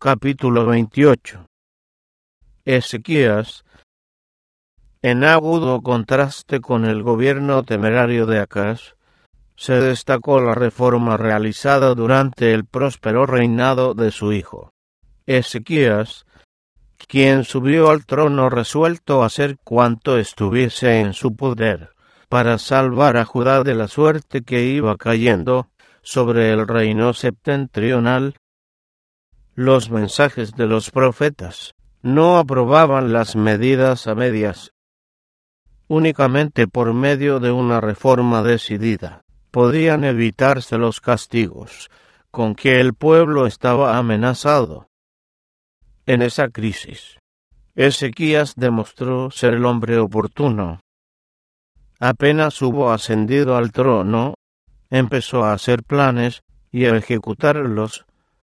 Capítulo 28. Ezequías, en agudo contraste con el gobierno temerario de Acaz, se destacó la reforma realizada durante el próspero reinado de su hijo. Ezequías, quien subió al trono resuelto a hacer cuanto estuviese en su poder, para salvar a Judá de la suerte que iba cayendo sobre el reino septentrional. Los mensajes de los profetas no aprobaban las medidas a medias. Únicamente por medio de una reforma decidida podían evitarse los castigos con que el pueblo estaba amenazado. En esa crisis, Ezequías demostró ser el hombre oportuno. Apenas hubo ascendido al trono, empezó a hacer planes y a ejecutarlos.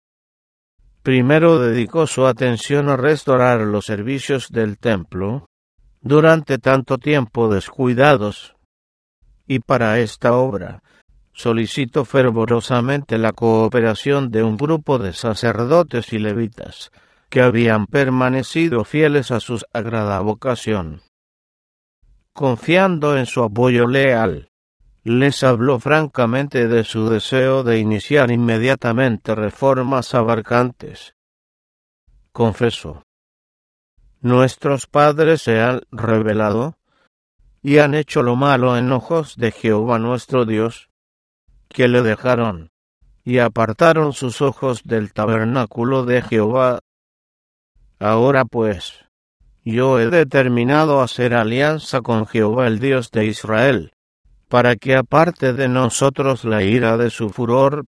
Primero dedicó su atención a restaurar los servicios del templo, durante tanto tiempo descuidados, y para esta obra solicitó fervorosamente la cooperación de un grupo de sacerdotes y levitas que habían permanecido fieles a su sagrada vocación. Confiando en su apoyo leal, les habló francamente de su deseo de iniciar inmediatamente reformas abarcantes. Confesó: nuestros padres se han rebelado y han hecho lo malo en ojos de Jehová nuestro Dios, que le dejaron y apartaron sus ojos del tabernáculo de Jehová. Ahora pues, yo he determinado hacer alianza con Jehová el Dios de Israel, para que aparte de nosotros la ira de su furor.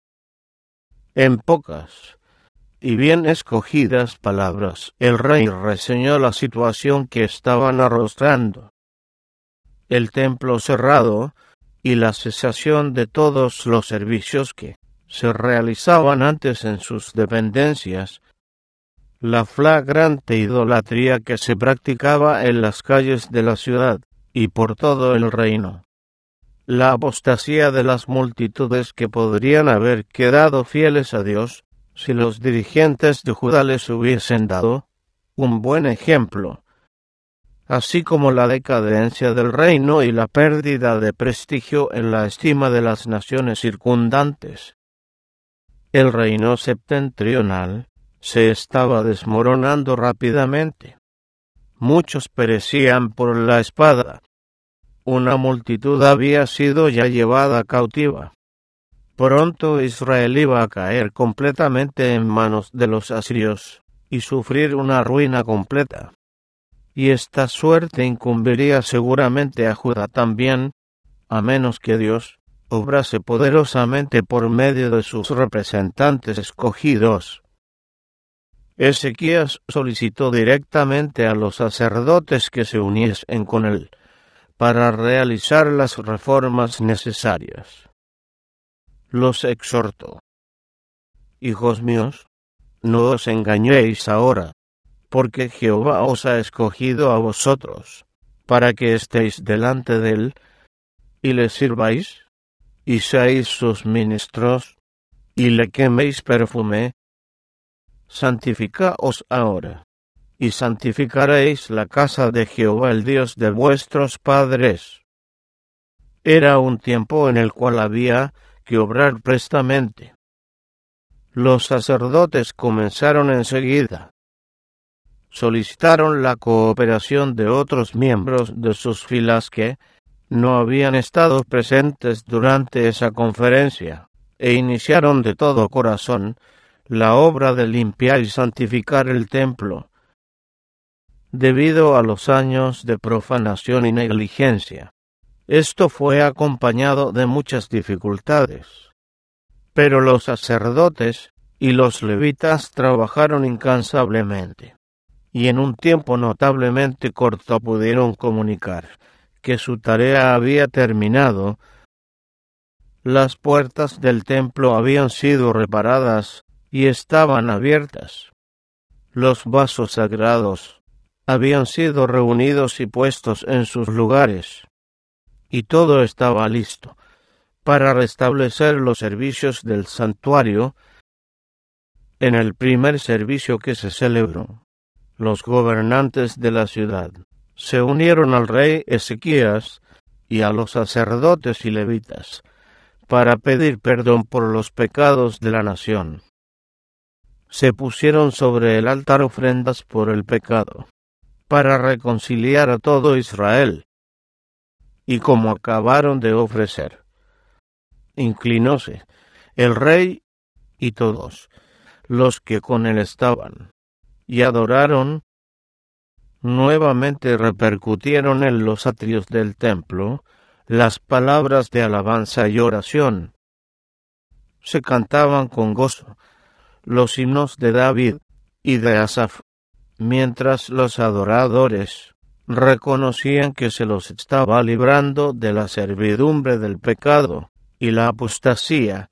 En pocas y bien escogidas palabras, el rey reseñó la situación que estaban arrostrando: el templo cerrado y la cesación de todos los servicios que se realizaban antes en sus dependencias, la flagrante idolatría que se practicaba en las calles de la ciudad y por todo el reino, la apostasía de las multitudes que podrían haber quedado fieles a Dios si los dirigentes de Judá les hubiesen dado un buen ejemplo, así como la decadencia del reino y la pérdida de prestigio en la estima de las naciones circundantes. El reino septentrional se estaba desmoronando rápidamente. Muchos perecían por la espada. Una multitud había sido ya llevada cautiva. Pronto Israel iba a caer completamente en manos de los asirios y sufrir una ruina completa. Y esta suerte incumbiría seguramente a Judá también, a menos que Dios obrase poderosamente por medio de sus representantes escogidos. Ezequías solicitó directamente a los sacerdotes que se uniesen con él para realizar las reformas necesarias. Los exhortó: hijos míos, no os engañéis ahora, porque Jehová os ha escogido a vosotros, para que estéis delante de él, y le sirváis, y seáis sus ministros, y le queméis perfume. Santificaos ahora, y santificaréis la casa de Jehová el Dios de vuestros padres. Era un tiempo en el cual había que obrar prestamente. Los sacerdotes comenzaron enseguida. Solicitaron la cooperación de otros miembros de sus filas que no habían estado presentes durante esa conferencia, e iniciaron de todo corazón la obra de limpiar y santificar el templo. Debido a los años de profanación y negligencia, esto fue acompañado de muchas dificultades. Pero los sacerdotes y los levitas trabajaron incansablemente, y en un tiempo notablemente corto pudieron comunicar que su tarea había terminado. Las puertas del templo habían sido reparadas y estaban abiertas. Los vasos sagrados habían sido reunidos y puestos en sus lugares, y todo estaba listo para restablecer los servicios del santuario En el primer servicio que se celebró, los gobernantes de la ciudad se unieron al rey Ezequías y a los sacerdotes y levitas para pedir perdón por los pecados de la nación. Se pusieron sobre el altar ofrendas por el pecado, para reconciliar a todo Israel. Y como acabaron de ofrecer, inclinóse el rey y todos los que con él estaban, y adoraron. Nuevamente repercutieron en los atrios del templo las palabras de alabanza y oración. Se cantaban con gozo los himnos de David y de Asaf, mientras los adoradores reconocían que se los estaba librando de la servidumbre del pecado y la apostasía.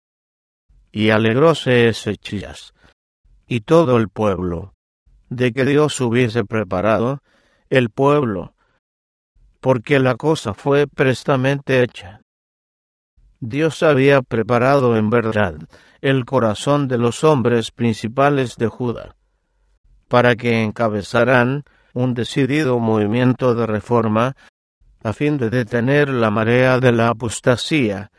Y alegróse Ezequías y todo el pueblo de que Dios hubiese preparado el pueblo, porque la cosa fue prestamente hecha. Dios había preparado en verdad el corazón de los hombres principales de Judá, para que encabezaran un decidido movimiento de reforma a fin de detener la marea de la apostasía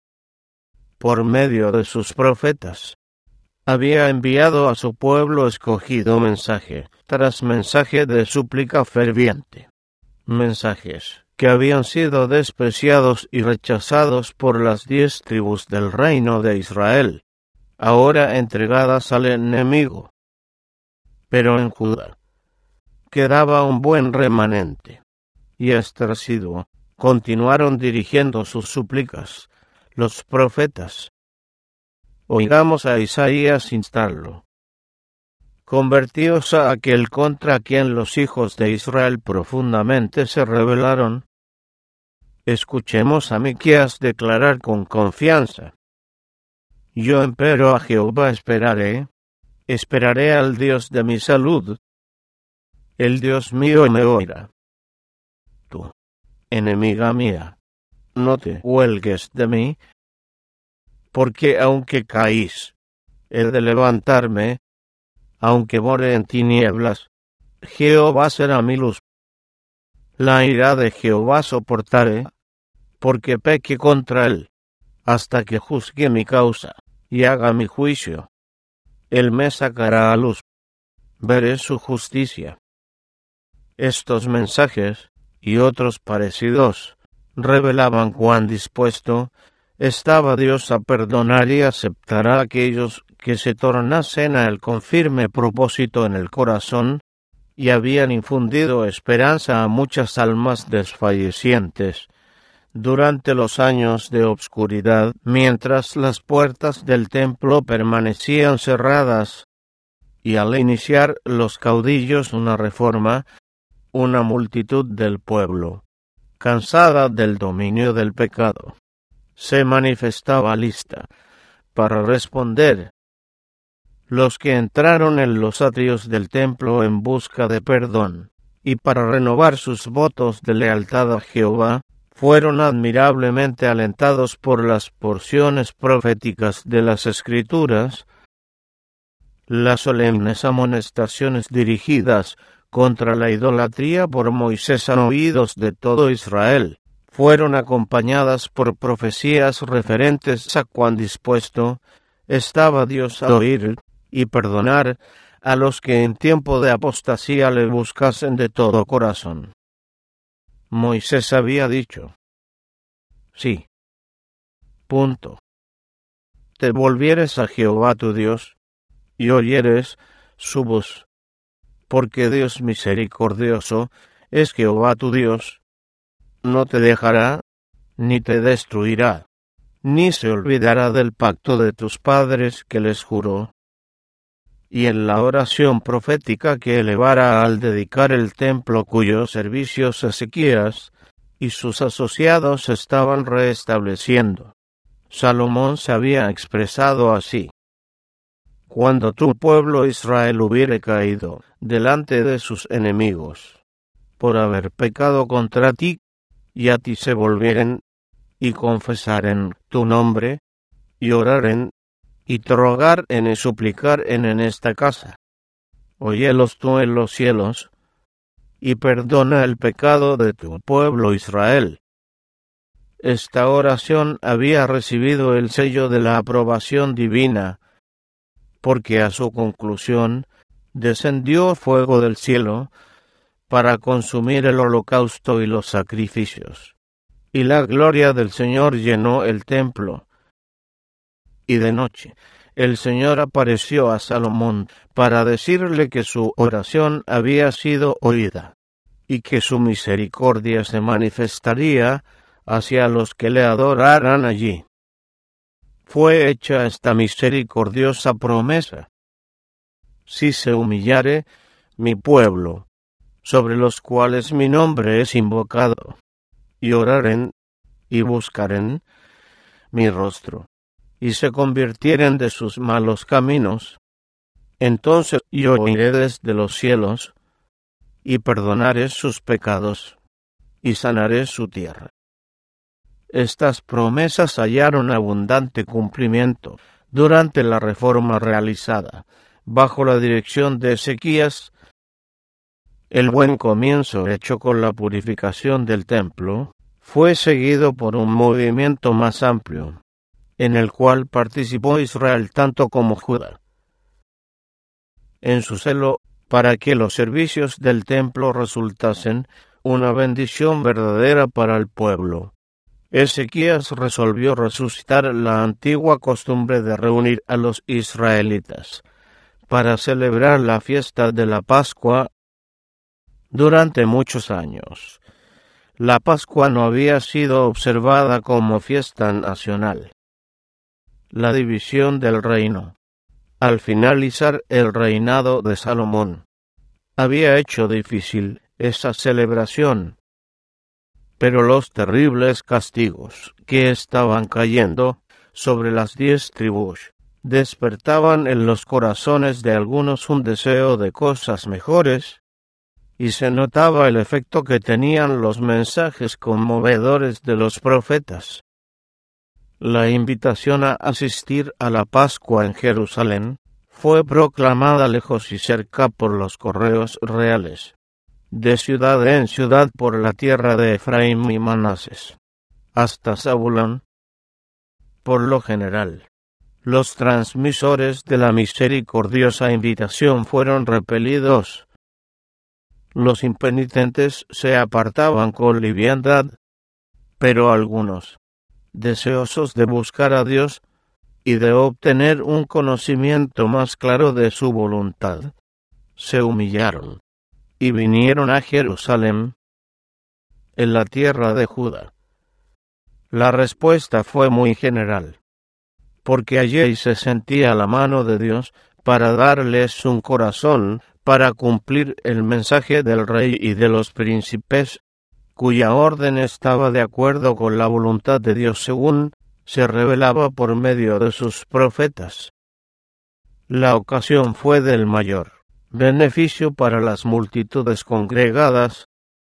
por medio de sus profetas. Había enviado a su pueblo escogido mensaje tras mensaje de súplica ferviente, mensajes que habían sido despreciados y rechazados por las 10 tribus del reino de Israel, ahora entregadas al enemigo. Pero en Judá quedaba un buen remanente, y estresido continuaron dirigiendo sus súplicas los profetas. Oigamos a Isaías instarlo. Convertíos a aquel contra quien los hijos de Israel profundamente se rebelaron. Escuchemos a Miqueas declarar con confianza. Yo empero a Jehová esperaré al Dios de mi salud. El Dios mío me oirá. Tú, enemiga mía, no te huelgues de mí, porque aunque caís, he de levantarme, aunque more en tinieblas, Jehová será mi luz. La ira de Jehová soportaré, porque peque contra él, hasta que juzgue mi causa, y haga mi juicio. Él me sacará a luz, veré su justicia. Estos mensajes, y otros parecidos, revelaban cuán dispuesto estaba Dios a perdonar y aceptar a aquellos que se tornasen a él con firme propósito en el corazón, y habían infundido esperanza a muchas almas desfallecientes durante los años de obscuridad, mientras las puertas del templo permanecían cerradas, y al iniciar los caudillos una reforma, una multitud del pueblo, cansada del dominio del pecado, se manifestaba lista para responder. Los que entraron en los atrios del templo en busca de perdón y para renovar sus votos de lealtad a Jehová, fueron admirablemente alentados por las porciones proféticas de las Escrituras. Las solemnes amonestaciones dirigidas contra la idolatría por Moisés a oídos de todo Israel fueron acompañadas por profecías referentes a cuán dispuesto estaba Dios a oír y perdonar a los que en tiempo de apostasía le buscasen de todo corazón. Moisés había dicho: sí. Te volvieres a Jehová tu Dios, y oyeres su voz, porque Dios misericordioso es Jehová tu Dios, no te dejará, ni te destruirá, ni se olvidará del pacto de tus padres que les juró. Y en la oración profética que elevara al dedicar el templo cuyos servicios Ezequías y sus asociados estaban reestableciendo, Salomón se había expresado así: cuando tu pueblo Israel hubiere caído delante de sus enemigos, por haber pecado contra ti, y a ti se volvieren, y confesaren tu nombre, y oraren, y te rogaren y suplicaren en esta casa. Óyelos tú en los cielos, y perdona el pecado de tu pueblo Israel. Esta oración había recibido el sello de la aprobación divina, porque a su conclusión descendió fuego del cielo para consumir el holocausto y los sacrificios. Y la gloria del Señor llenó el templo. Y de noche el Señor apareció a Salomón para decirle que su oración había sido oída, y que su misericordia se manifestaría hacia los que le adoraran allí. Fue hecha esta misericordiosa promesa: si se humillare mi pueblo, sobre los cuales mi nombre es invocado, y oraren y buscaren mi rostro, y se convirtieren de sus malos caminos, entonces yo oiré desde los cielos, y perdonaré sus pecados, y sanaré su tierra. Estas promesas hallaron abundante cumplimiento durante la reforma realizada bajo la dirección de Ezequías. El buen comienzo hecho con la purificación del templo fue seguido por un movimiento más amplio, en el cual participó Israel tanto como Judá. En su celo para que los servicios del templo resultasen una bendición verdadera para el pueblo, Ezequías resolvió resucitar la antigua costumbre de reunir a los israelitas para celebrar la fiesta de la Pascua. Durante muchos años, la Pascua no había sido observada como fiesta nacional. La división del reino, al finalizar el reinado de Salomón, había hecho difícil esa celebración, pero los terribles castigos que estaban cayendo sobre las 10 tribus despertaban en los corazones de algunos un deseo de cosas mejores, y se notaba el efecto que tenían los mensajes conmovedores de los profetas. La invitación a asistir a la Pascua en Jerusalén fue proclamada lejos y cerca por los correos reales, de ciudad en ciudad por la tierra de Efraín y Manases, hasta Zabulón. Por lo general, los transmisores de la misericordiosa invitación fueron repelidos. Los impenitentes se apartaban con liviandad, pero algunos, deseosos de buscar a Dios y de obtener un conocimiento más claro de su voluntad, se humillaron y vinieron a Jerusalén, en la tierra de Judá. La respuesta fue muy general, porque allí se sentía la mano de Dios para darles un corazón para cumplir el mensaje del rey y de los príncipes, cuya orden estaba de acuerdo con la voluntad de Dios según se revelaba por medio de sus profetas. La ocasión fue del mayor beneficio para las multitudes congregadas.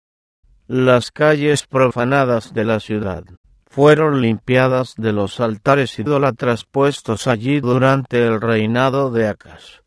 Las calles profanadas de la ciudad fueron limpiadas de los altares idólatras puestos allí durante el reinado de Acaz.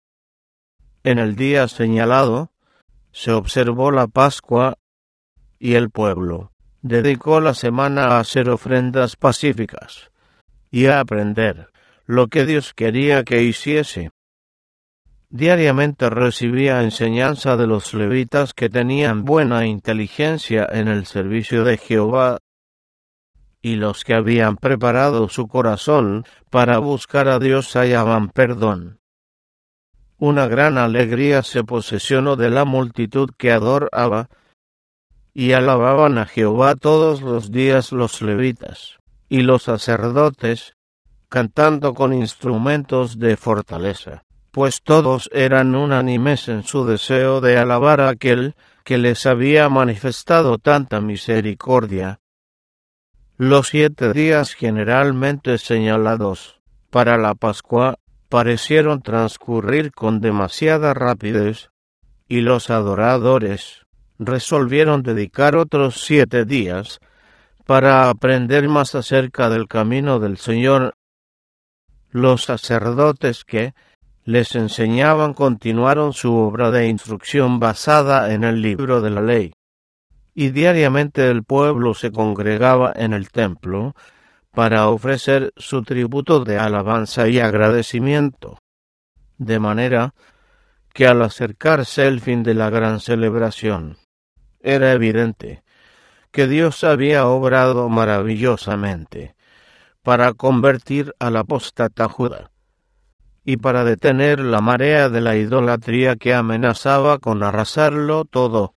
En el día señalado se observó la Pascua, y el pueblo dedicó la semana a hacer ofrendas pacíficas y a aprender lo que Dios quería que hiciese. Diariamente recibía enseñanza de los levitas que tenían buena inteligencia en el servicio de Jehová, y los que habían preparado su corazón para buscar a Dios hallaban perdón. Una gran alegría se posesionó de la multitud que adoraba y alababan a Jehová todos los días los levitas y los sacerdotes, cantando con instrumentos de fortaleza, pues todos eran unánimes en su deseo de alabar a aquel que les había manifestado tanta misericordia. Los 7 días generalmente señalados para la Pascua parecieron transcurrir con demasiada rapidez, y los adoradores resolvieron dedicar otros 7 días para aprender más acerca del camino del Señor. Los sacerdotes que les enseñaban continuaron su obra de instrucción basada en el libro de la ley, y diariamente el pueblo se congregaba en el templo para ofrecer su tributo de alabanza y agradecimiento, de manera que al acercarse el fin de la gran celebración, era evidente que Dios había obrado maravillosamente para convertir al apóstata Judá y para detener la marea de la idolatría que amenazaba con arrasarlo todo.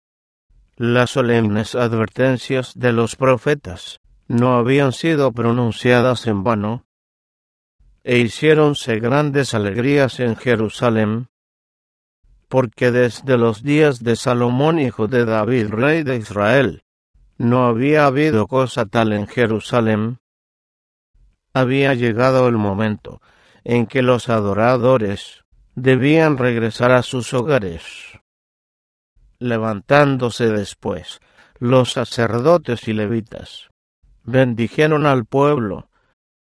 Las solemnes advertencias de los profetas no habían sido pronunciadas en vano, e hiciéronse grandes alegrías en Jerusalén, porque desde los días de Salomón, hijo de David, rey de Israel, no había habido cosa tal en Jerusalén. Había llegado el momento en que los adoradores debían regresar a sus hogares. Levantándose después, los sacerdotes y levitas bendijeron al pueblo,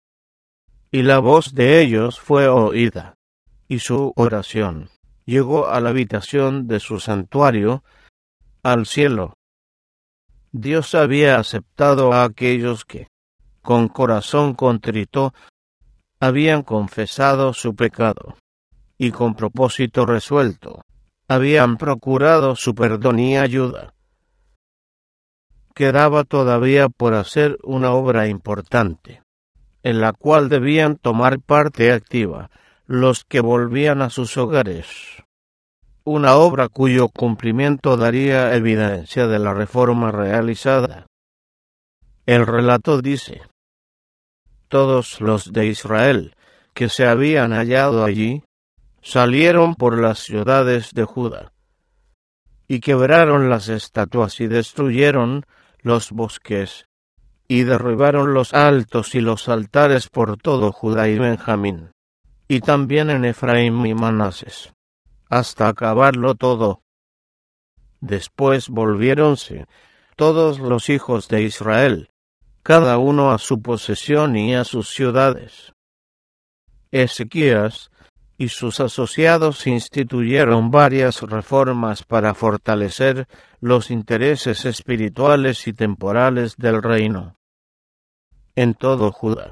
y la voz de ellos fue oída, y su oración llegó a la habitación de su santuario, al cielo. Dios había aceptado a aquellos que, con corazón contrito, habían confesado su pecado, y con propósito resuelto, habían procurado su perdón y ayuda. Quedaba todavía por hacer una obra importante, en la cual debían tomar parte activa los que volvían a sus hogares. Una obra cuyo cumplimiento daría evidencia de la reforma realizada. El relato dice: todos los de Israel que se habían hallado allí salieron por las ciudades de Judá, y quebraron las estatuas y destruyeron los bosques, y derribaron los altos y los altares por todo Judá y Benjamín, y también en Efraín y Manases, hasta acabarlo todo. Después volviéronse todos los hijos de Israel, cada uno a su posesión y a sus ciudades. Ezequías y sus asociados instituyeron varias reformas para fortalecer los intereses espirituales y temporales del reino. En todo Judá,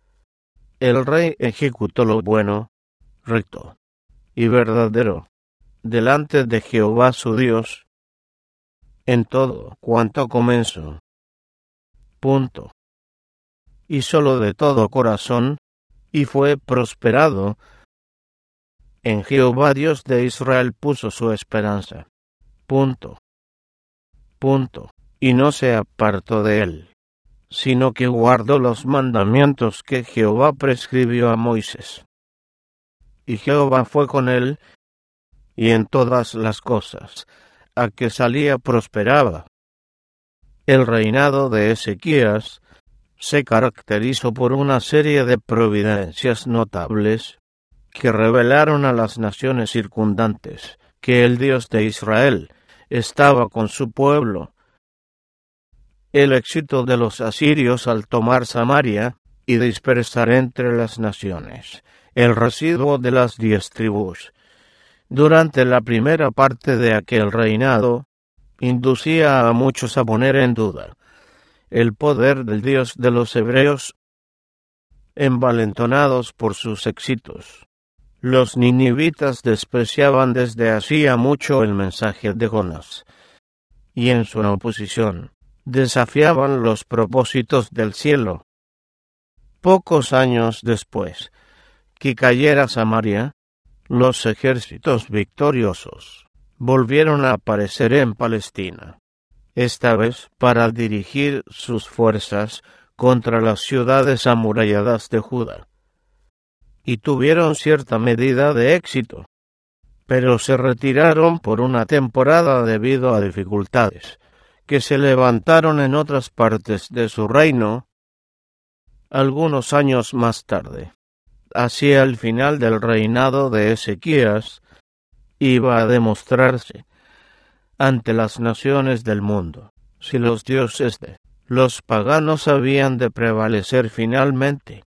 el rey ejecutó lo bueno, recto y verdadero delante de Jehová su Dios, en todo cuanto comenzó. Y solo de todo corazón, y fue prosperado. En Jehová Dios de Israel puso su esperanza. Y no se apartó de él, sino que guardó los mandamientos que Jehová prescribió a Moisés. Y Jehová fue con él, y en todas las cosas a que salía prosperaba. El reinado de Ezequías se caracterizó por una serie de providencias notables que revelaron a las naciones circundantes que el Dios de Israel estaba con su pueblo. El éxito de los asirios al tomar Samaria y dispersar entre las naciones el residuo de las 10 tribus durante la primera parte de aquel reinado inducía a muchos a poner en duda el poder del Dios de los hebreos. Envalentonados por sus éxitos, los ninivitas despreciaban desde hacía mucho el mensaje de Jonás, y en su oposición desafiaban los propósitos del cielo. Pocos años después que cayera Samaria, los ejércitos victoriosos volvieron a aparecer en Palestina, esta vez para dirigir sus fuerzas contra las ciudades amuralladas de Judá, y tuvieron cierta medida de éxito, pero se retiraron por una temporada debido a dificultades que se levantaron en otras partes de su reino. Algunos años más tarde, hacia el final del reinado de Ezequías, iba a demostrarse ante las naciones del mundo si los dioses de los paganos habían de prevalecer finalmente